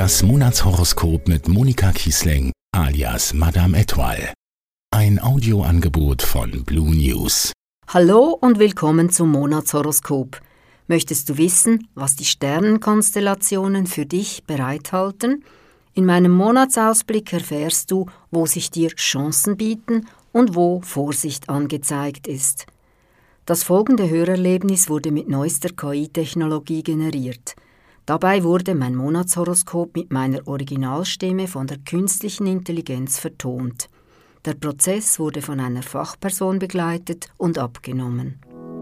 Das Monatshoroskop mit Monika Kiesling alias Madame Etoile. Ein Audioangebot von Blue News. Hallo und willkommen zum Monatshoroskop. Möchtest du wissen, was die Sternenkonstellationen für dich bereithalten? In meinem Monatsausblick erfährst du, wo sich dir Chancen bieten und wo Vorsicht angezeigt ist. Das folgende Hörerlebnis wurde mit neuester KI-Technologie generiert. Dabei wurde mein Monatshoroskop mit meiner Originalstimme von der künstlichen Intelligenz vertont. Der Prozess wurde von einer Fachperson begleitet und abgenommen.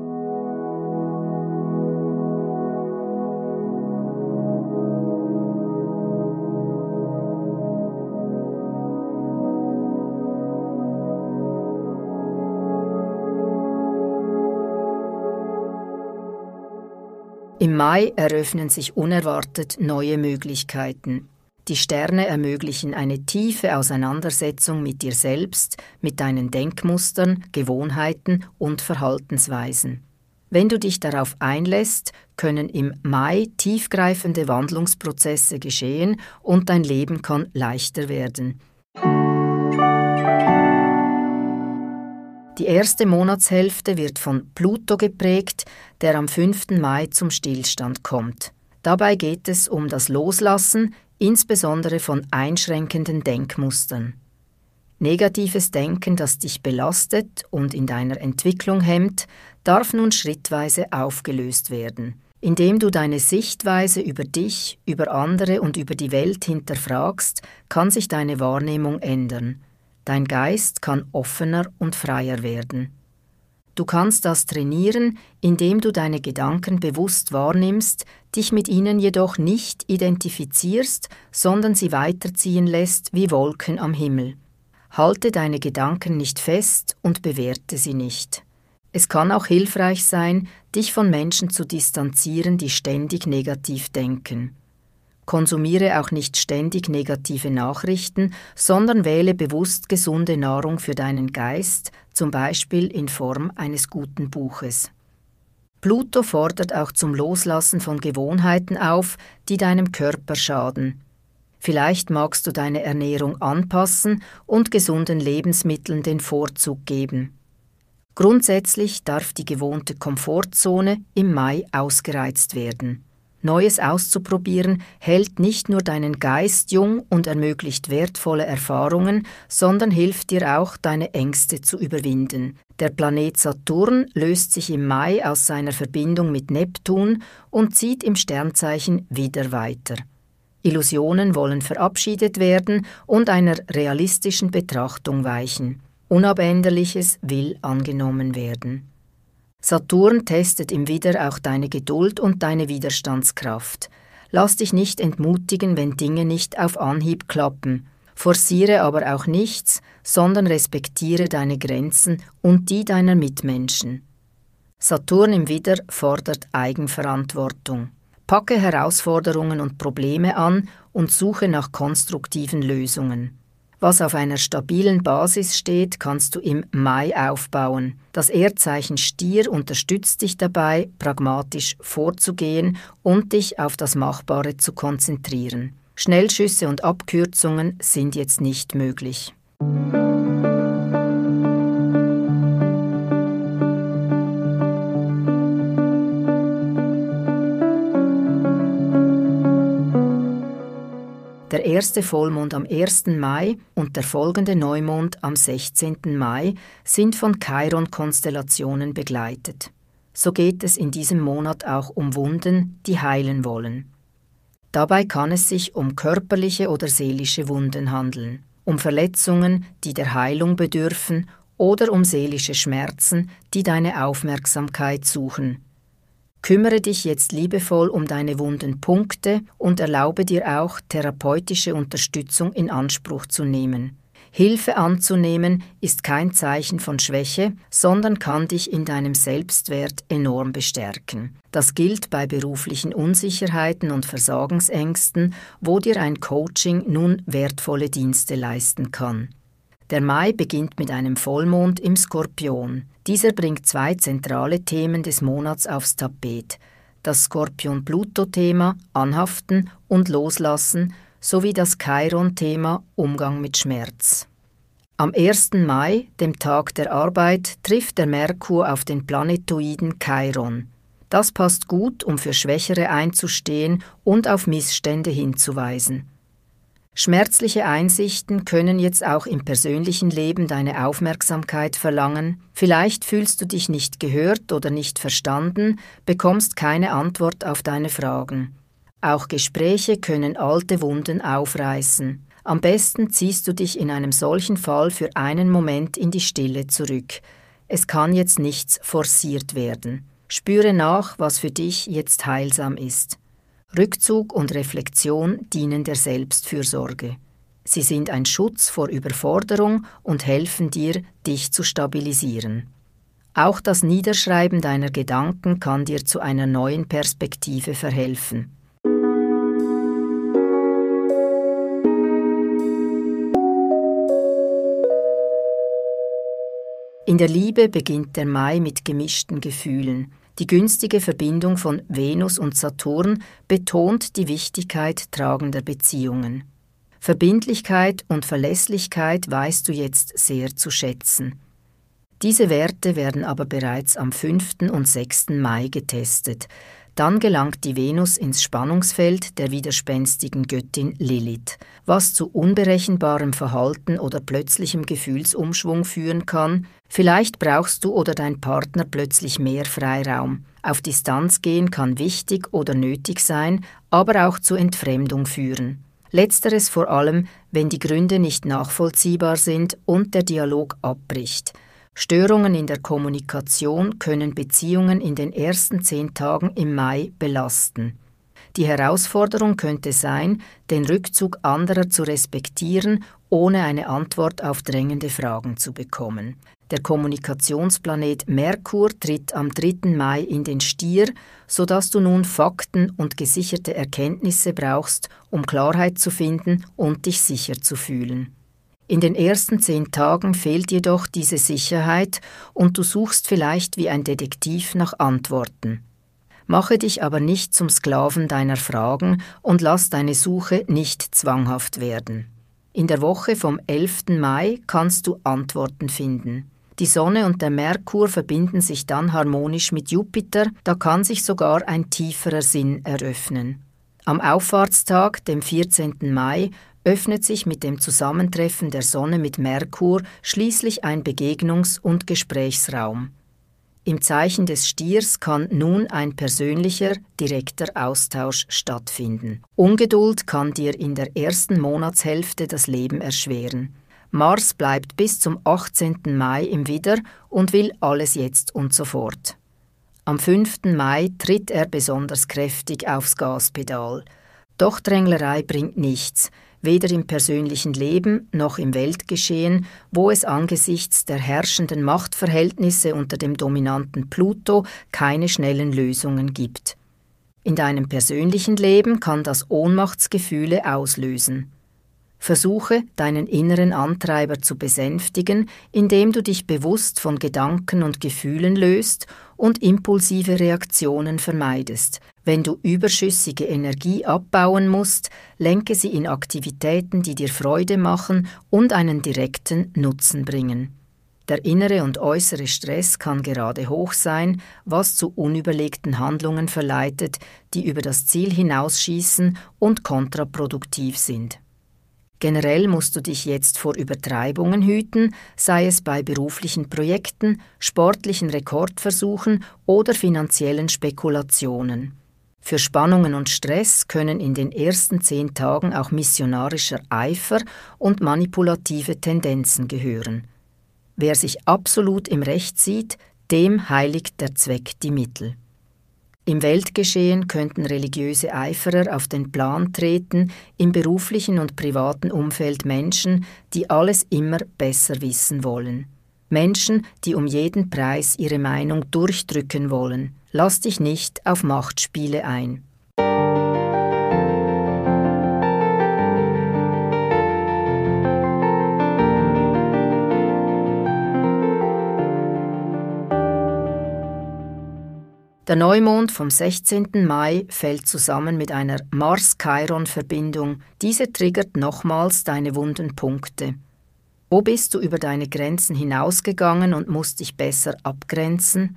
Im Mai eröffnen sich unerwartet neue Möglichkeiten. Die Sterne ermöglichen eine tiefe Auseinandersetzung mit dir selbst, mit deinen Denkmustern, Gewohnheiten und Verhaltensweisen. Wenn du dich darauf einlässt, können im Mai tiefgreifende Wandlungsprozesse geschehen und dein Leben kann leichter werden. Die erste Monatshälfte wird von Pluto geprägt, der am 5. Mai zum Stillstand kommt. Dabei geht es um das Loslassen, insbesondere von einschränkenden Denkmustern. Negatives Denken, das dich belastet und in deiner Entwicklung hemmt, darf nun schrittweise aufgelöst werden. Indem du deine Sichtweise über dich, über andere und über die Welt hinterfragst, kann sich deine Wahrnehmung ändern. Dein Geist kann offener und freier werden. Du kannst das trainieren, indem du deine Gedanken bewusst wahrnimmst, dich mit ihnen jedoch nicht identifizierst, sondern sie weiterziehen lässt wie Wolken am Himmel. Halte deine Gedanken nicht fest und bewerte sie nicht. Es kann auch hilfreich sein, dich von Menschen zu distanzieren, die ständig negativ denken. Konsumiere auch nicht ständig negative Nachrichten, sondern wähle bewusst gesunde Nahrung für deinen Geist, zum Beispiel in Form eines guten Buches. Pluto fordert auch zum Loslassen von Gewohnheiten auf, die deinem Körper schaden. Vielleicht magst du deine Ernährung anpassen und gesunden Lebensmitteln den Vorzug geben. Grundsätzlich darf die gewohnte Komfortzone im Mai ausgereizt werden. Neues auszuprobieren hält nicht nur deinen Geist jung und ermöglicht wertvolle Erfahrungen, sondern hilft dir auch, deine Ängste zu überwinden. Der Planet Saturn löst sich im Mai aus seiner Verbindung mit Neptun und zieht im Sternzeichen Widder weiter. Illusionen wollen verabschiedet werden und einer realistischen Betrachtung weichen. Unabänderliches will angenommen werden. Saturn testet im Widder auch deine Geduld und deine Widerstandskraft. Lass dich nicht entmutigen, wenn Dinge nicht auf Anhieb klappen. Forciere aber auch nichts, sondern respektiere deine Grenzen und die deiner Mitmenschen. Saturn im Widder fordert Eigenverantwortung. Packe Herausforderungen und Probleme an und suche nach konstruktiven Lösungen. Was auf einer stabilen Basis steht, kannst du im Mai aufbauen. Das Erdzeichen Stier unterstützt dich dabei, pragmatisch vorzugehen und dich auf das Machbare zu konzentrieren. Schnellschüsse und Abkürzungen sind jetzt nicht möglich. Der erste Vollmond am 1. Mai und der folgende Neumond am 16. Mai sind von Chiron-Konstellationen begleitet. So geht es in diesem Monat auch um Wunden, die heilen wollen. Dabei kann es sich um körperliche oder seelische Wunden handeln, um Verletzungen, die der Heilung bedürfen, oder um seelische Schmerzen, die deine Aufmerksamkeit suchen. Kümmere dich jetzt liebevoll um deine wunden Punkte und erlaube dir auch, therapeutische Unterstützung in Anspruch zu nehmen. Hilfe anzunehmen ist kein Zeichen von Schwäche, sondern kann dich in deinem Selbstwert enorm bestärken. Das gilt bei beruflichen Unsicherheiten und Versagensängsten, wo dir ein Coaching nun wertvolle Dienste leisten kann. Der Mai beginnt mit einem Vollmond im Skorpion. Dieser bringt zwei zentrale Themen des Monats aufs Tapet: das Skorpion-Pluto-Thema, Anhaften und Loslassen, sowie das Chiron-Thema Umgang mit Schmerz. Am 1. Mai, dem Tag der Arbeit, trifft der Merkur auf den Planetoiden Chiron. Das passt gut, um für Schwächere einzustehen und auf Missstände hinzuweisen. Schmerzliche Einsichten können jetzt auch im persönlichen Leben deine Aufmerksamkeit verlangen. Vielleicht fühlst du dich nicht gehört oder nicht verstanden, bekommst keine Antwort auf deine Fragen. Auch Gespräche können alte Wunden aufreißen. Am besten ziehst du dich in einem solchen Fall für einen Moment in die Stille zurück. Es kann jetzt nichts forciert werden. Spüre nach, was für dich jetzt heilsam ist. Rückzug und Reflexion dienen der Selbstfürsorge. Sie sind ein Schutz vor Überforderung und helfen dir, dich zu stabilisieren. Auch das Niederschreiben deiner Gedanken kann dir zu einer neuen Perspektive verhelfen. In der Liebe beginnt der Mai mit gemischten Gefühlen. Die günstige Verbindung von Venus und Saturn betont die Wichtigkeit tragender Beziehungen. Verbindlichkeit und Verlässlichkeit weißt du jetzt sehr zu schätzen. Diese Werte werden aber bereits am 5. und 6. Mai getestet. Dann gelangt die Venus ins Spannungsfeld der widerspenstigen Göttin Lilith, was zu unberechenbarem Verhalten oder plötzlichem Gefühlsumschwung führen kann. Vielleicht brauchst du oder dein Partner plötzlich mehr Freiraum. Auf Distanz gehen kann wichtig oder nötig sein, aber auch zu Entfremdung führen. Letzteres vor allem, wenn die Gründe nicht nachvollziehbar sind und der Dialog abbricht. Störungen in der Kommunikation können Beziehungen in den ersten 10 Tagen im Mai belasten. Die Herausforderung könnte sein, den Rückzug anderer zu respektieren, ohne eine Antwort auf drängende Fragen zu bekommen. Der Kommunikationsplanet Merkur tritt am 3. Mai in den Stier, sodass du nun Fakten und gesicherte Erkenntnisse brauchst, um Klarheit zu finden und dich sicher zu fühlen. In den ersten 10 Tagen fehlt jedoch diese Sicherheit und du suchst vielleicht wie ein Detektiv nach Antworten. Mache dich aber nicht zum Sklaven deiner Fragen und lass deine Suche nicht zwanghaft werden. In der Woche vom 11. Mai kannst du Antworten finden. Die Sonne und der Merkur verbinden sich dann harmonisch mit Jupiter, da kann sich sogar ein tieferer Sinn eröffnen. Am Auffahrtstag, dem 14. Mai, öffnet sich mit dem Zusammentreffen der Sonne mit Merkur schließlich ein Begegnungs- und Gesprächsraum. Im Zeichen des Stiers kann nun ein persönlicher, direkter Austausch stattfinden. Ungeduld kann dir in der ersten Monatshälfte das Leben erschweren. Mars bleibt bis zum 18. Mai im Widder und will alles jetzt und sofort. Am 5. Mai tritt er besonders kräftig aufs Gaspedal. Doch Dränglerei bringt nichts, weder im persönlichen Leben noch im Weltgeschehen, wo es angesichts der herrschenden Machtverhältnisse unter dem dominanten Pluto keine schnellen Lösungen gibt. In deinem persönlichen Leben kann das Ohnmachtsgefühle auslösen. Versuche, deinen inneren Antreiber zu besänftigen, indem du dich bewusst von Gedanken und Gefühlen löst und impulsive Reaktionen vermeidest. Wenn du überschüssige Energie abbauen musst, lenke sie in Aktivitäten, die dir Freude machen und einen direkten Nutzen bringen. Der innere und äußere Stress kann gerade hoch sein, was zu unüberlegten Handlungen verleitet, die über das Ziel hinausschießen und kontraproduktiv sind. Generell musst du dich jetzt vor Übertreibungen hüten, sei es bei beruflichen Projekten, sportlichen Rekordversuchen oder finanziellen Spekulationen. Für Spannungen und Stress können in den ersten 10 Tagen auch missionarischer Eifer und manipulative Tendenzen gehören. Wer sich absolut im Recht sieht, dem heiligt der Zweck die Mittel. Im Weltgeschehen könnten religiöse Eiferer auf den Plan treten, im beruflichen und privaten Umfeld Menschen, die alles immer besser wissen wollen. Menschen, die um jeden Preis ihre Meinung durchdrücken wollen. Lass dich nicht auf Machtspiele ein. Der Neumond vom 16. Mai fällt zusammen mit einer Mars-Chiron-Verbindung. Diese triggert nochmals deine wunden Punkte. Wo bist du über deine Grenzen hinausgegangen und musst dich besser abgrenzen?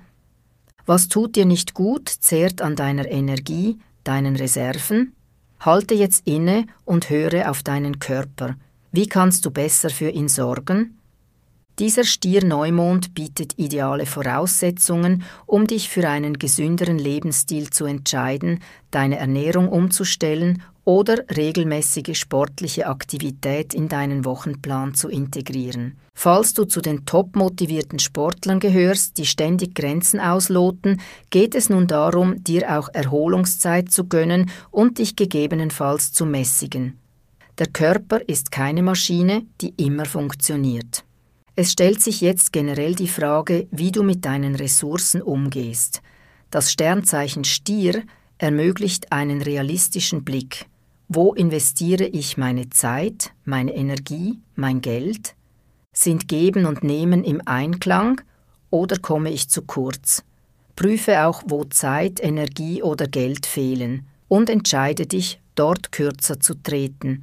Was tut dir nicht gut, zehrt an deiner Energie, deinen Reserven? Halte jetzt inne und höre auf deinen Körper. Wie kannst du besser für ihn sorgen? Dieser Stier-Neumond bietet ideale Voraussetzungen, um dich für einen gesünderen Lebensstil zu entscheiden, deine Ernährung umzustellen oder regelmäßige sportliche Aktivität in deinen Wochenplan zu integrieren. Falls du zu den top-motivierten Sportlern gehörst, die ständig Grenzen ausloten, geht es nun darum, dir auch Erholungszeit zu gönnen und dich gegebenenfalls zu mäßigen. Der Körper ist keine Maschine, die immer funktioniert. Es stellt sich jetzt generell die Frage, wie du mit deinen Ressourcen umgehst. Das Sternzeichen Stier ermöglicht einen realistischen Blick. Wo investiere ich meine Zeit, meine Energie, mein Geld? Sind Geben und Nehmen im Einklang oder komme ich zu kurz? Prüfe auch, wo Zeit, Energie oder Geld fehlen und entscheide dich, dort kürzer zu treten.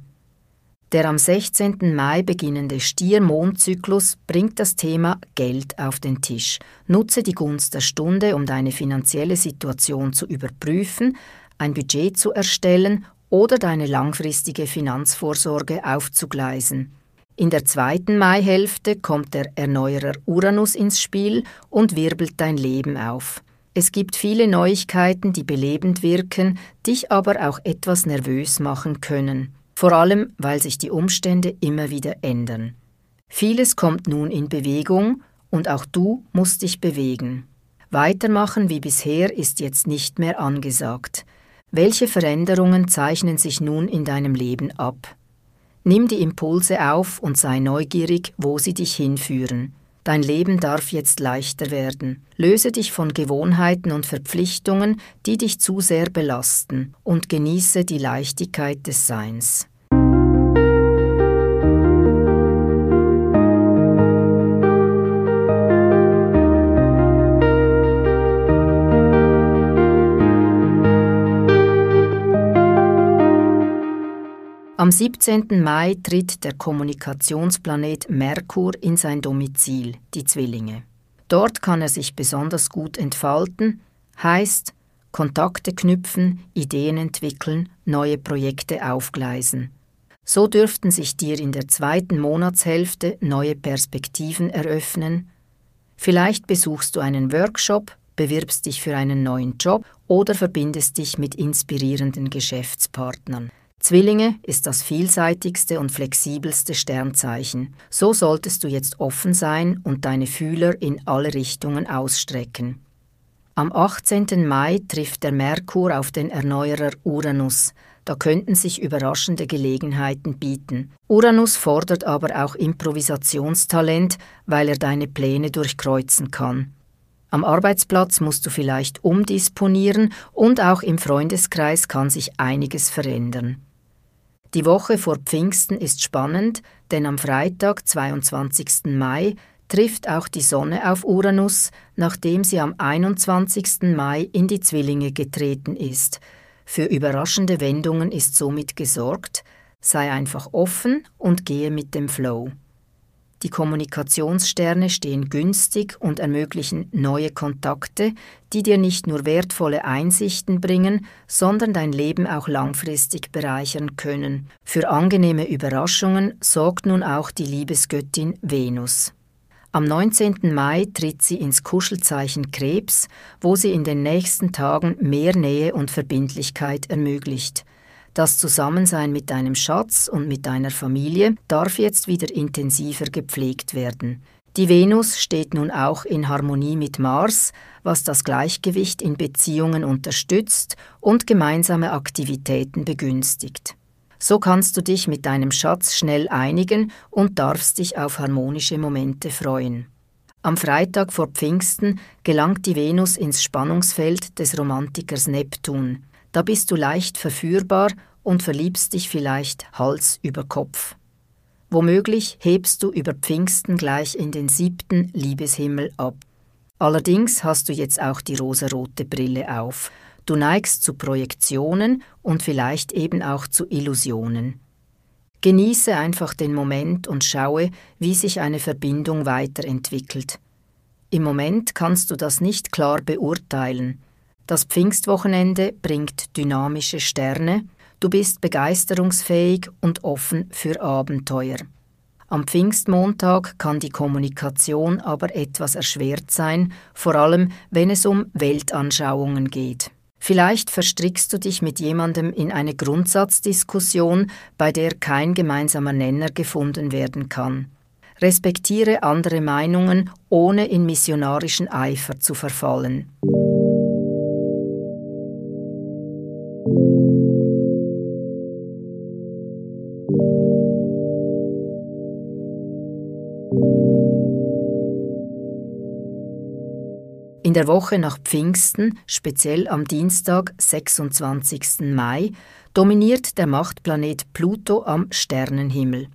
Der am 16. Mai beginnende Stier-Mondzyklus bringt das Thema Geld auf den Tisch. Nutze die Gunst der Stunde, um deine finanzielle Situation zu überprüfen, ein Budget zu erstellen oder deine langfristige Finanzvorsorge aufzugleisen. In der 2. Maihälfte kommt der Erneuerer Uranus ins Spiel und wirbelt dein Leben auf. Es gibt viele Neuigkeiten, die belebend wirken, dich aber auch etwas nervös machen können. Vor allem, weil sich die Umstände immer wieder ändern. Vieles kommt nun in Bewegung und auch du musst dich bewegen. Weitermachen wie bisher ist jetzt nicht mehr angesagt. Welche Veränderungen zeichnen sich nun in deinem Leben ab? Nimm die Impulse auf und sei neugierig, wo sie dich hinführen. Dein Leben darf jetzt leichter werden. Löse dich von Gewohnheiten und Verpflichtungen, die dich zu sehr belasten, und genieße die Leichtigkeit des Seins. Am 17. Mai tritt der Kommunikationsplanet Merkur in sein Domizil, die Zwillinge. Dort kann er sich besonders gut entfalten, heißt Kontakte knüpfen, Ideen entwickeln, neue Projekte aufgleisen. So dürften sich dir in der 2. Monatshälfte neue Perspektiven eröffnen. Vielleicht besuchst du einen Workshop, bewirbst dich für einen neuen Job oder verbindest dich mit inspirierenden Geschäftspartnern. Zwillinge ist das vielseitigste und flexibelste Sternzeichen. So solltest du jetzt offen sein und deine Fühler in alle Richtungen ausstrecken. Am 18. Mai trifft der Merkur auf den Erneuerer Uranus. Da könnten sich überraschende Gelegenheiten bieten. Uranus fordert aber auch Improvisationstalent, weil er deine Pläne durchkreuzen kann. Am Arbeitsplatz musst du vielleicht umdisponieren und auch im Freundeskreis kann sich einiges verändern. Die Woche vor Pfingsten ist spannend, denn am Freitag, 22. Mai, trifft auch die Sonne auf Uranus, nachdem sie am 21. Mai in die Zwillinge getreten ist. Für überraschende Wendungen ist somit gesorgt, sei einfach offen und gehe mit dem Flow. Die Kommunikationssterne stehen günstig und ermöglichen neue Kontakte, die dir nicht nur wertvolle Einsichten bringen, sondern dein Leben auch langfristig bereichern können. Für angenehme Überraschungen sorgt nun auch die Liebesgöttin Venus. Am 19. Mai tritt sie ins Kuschelzeichen Krebs, wo sie in den nächsten Tagen mehr Nähe und Verbindlichkeit ermöglicht. Das Zusammensein mit deinem Schatz und mit deiner Familie darf jetzt wieder intensiver gepflegt werden. Die Venus steht nun auch in Harmonie mit Mars, was das Gleichgewicht in Beziehungen unterstützt und gemeinsame Aktivitäten begünstigt. So kannst du dich mit deinem Schatz schnell einigen und darfst dich auf harmonische Momente freuen. Am Freitag vor Pfingsten gelangt die Venus ins Spannungsfeld des Romantikers Neptun. Da bist du leicht verführbar und verliebst dich vielleicht Hals über Kopf. Womöglich hebst du über Pfingsten gleich in den 7. Liebeshimmel ab. Allerdings hast du jetzt auch die rosarote Brille auf. Du neigst zu Projektionen und vielleicht eben auch zu Illusionen. Genieße einfach den Moment und schaue, wie sich eine Verbindung weiterentwickelt. Im Moment kannst du das nicht klar beurteilen. Das Pfingstwochenende bringt dynamische Sterne, du bist begeisterungsfähig und offen für Abenteuer. Am Pfingstmontag kann die Kommunikation aber etwas erschwert sein, vor allem wenn es um Weltanschauungen geht. Vielleicht verstrickst du dich mit jemandem in eine Grundsatzdiskussion, bei der kein gemeinsamer Nenner gefunden werden kann. Respektiere andere Meinungen, ohne in missionarischen Eifer zu verfallen. In der Woche nach Pfingsten, speziell am Dienstag, 26. Mai, dominiert der Machtplanet Pluto am Sternenhimmel.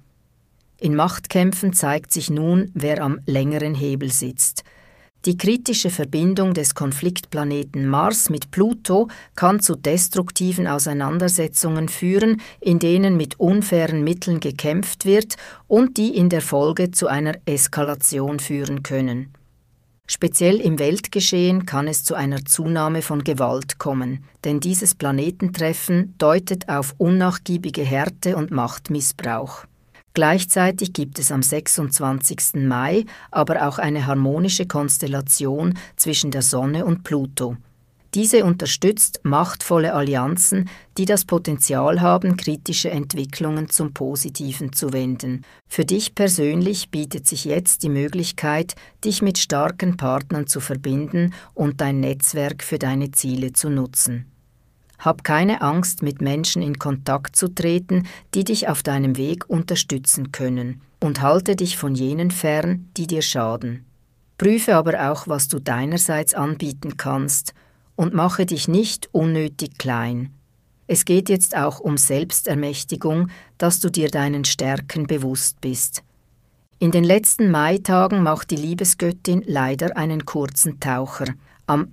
In Machtkämpfen zeigt sich nun, wer am längeren Hebel sitzt. Die kritische Verbindung des Konfliktplaneten Mars mit Pluto kann zu destruktiven Auseinandersetzungen führen, in denen mit unfairen Mitteln gekämpft wird und die in der Folge zu einer Eskalation führen können. Speziell im Weltgeschehen kann es zu einer Zunahme von Gewalt kommen, denn dieses Planetentreffen deutet auf unnachgiebige Härte und Machtmissbrauch. Gleichzeitig gibt es am 26. Mai aber auch eine harmonische Konstellation zwischen der Sonne und Pluto. Diese unterstützt machtvolle Allianzen, die das Potenzial haben, kritische Entwicklungen zum Positiven zu wenden. Für dich persönlich bietet sich jetzt die Möglichkeit, dich mit starken Partnern zu verbinden und dein Netzwerk für deine Ziele zu nutzen. Hab keine Angst, mit Menschen in Kontakt zu treten, die dich auf deinem Weg unterstützen können, und halte dich von jenen fern, die dir schaden. Prüfe aber auch, was du deinerseits anbieten kannst, und mache dich nicht unnötig klein. Es geht jetzt auch um Selbstermächtigung, dass du dir deinen Stärken bewusst bist. In den letzten Maitagen macht die Liebesgöttin leider einen kurzen Taucher. Am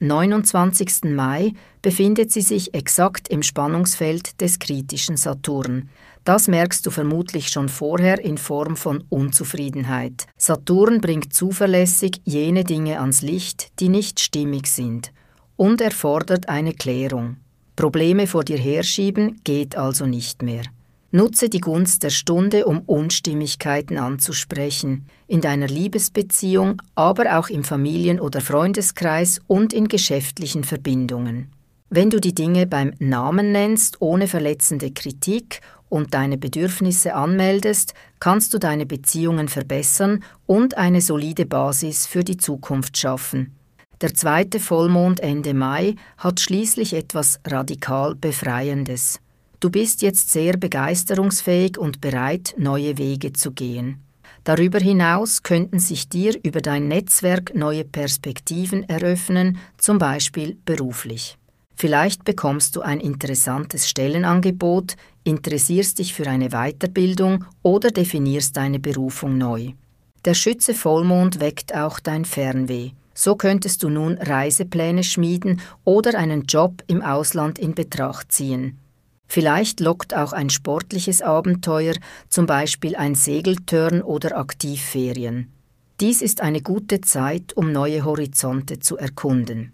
29. Mai befindet sie sich exakt im Spannungsfeld des kritischen Saturn. Das merkst du vermutlich schon vorher in Form von Unzufriedenheit. Saturn bringt zuverlässig jene Dinge ans Licht, die nicht stimmig sind, und erfordert eine Klärung. Probleme vor dir herschieben geht also nicht mehr. Nutze die Gunst der Stunde, um Unstimmigkeiten anzusprechen, in deiner Liebesbeziehung, aber auch im Familien- oder Freundeskreis und in geschäftlichen Verbindungen. Wenn du die Dinge beim Namen nennst, ohne verletzende Kritik und deine Bedürfnisse anmeldest, kannst du deine Beziehungen verbessern und eine solide Basis für die Zukunft schaffen. Der zweite Vollmond Ende Mai hat schließlich etwas radikal Befreiendes. Du bist jetzt sehr begeisterungsfähig und bereit, neue Wege zu gehen. Darüber hinaus könnten sich dir über dein Netzwerk neue Perspektiven eröffnen, zum Beispiel beruflich. Vielleicht bekommst du ein interessantes Stellenangebot, interessierst dich für eine Weiterbildung oder definierst deine Berufung neu. Der Schütze-Vollmond weckt auch dein Fernweh. So könntest du nun Reisepläne schmieden oder einen Job im Ausland in Betracht ziehen. Vielleicht lockt auch ein sportliches Abenteuer, zum Beispiel ein Segeltörn oder Aktivferien. Dies ist eine gute Zeit, um neue Horizonte zu erkunden.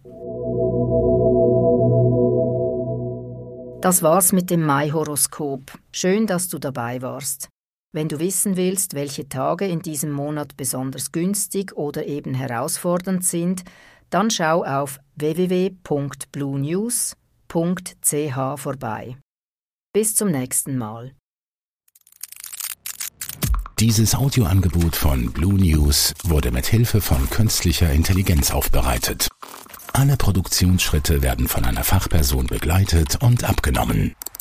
Das war's mit dem Mai-Horoskop. Schön, dass du dabei warst. Wenn du wissen willst, welche Tage in diesem Monat besonders günstig oder eben herausfordernd sind, dann schau auf www.bluenews.ch vorbei. Bis zum nächsten Mal. Dieses Audioangebot von Blue News wurde mit Hilfe von künstlicher Intelligenz aufbereitet. Alle Produktionsschritte werden von einer Fachperson begleitet und abgenommen.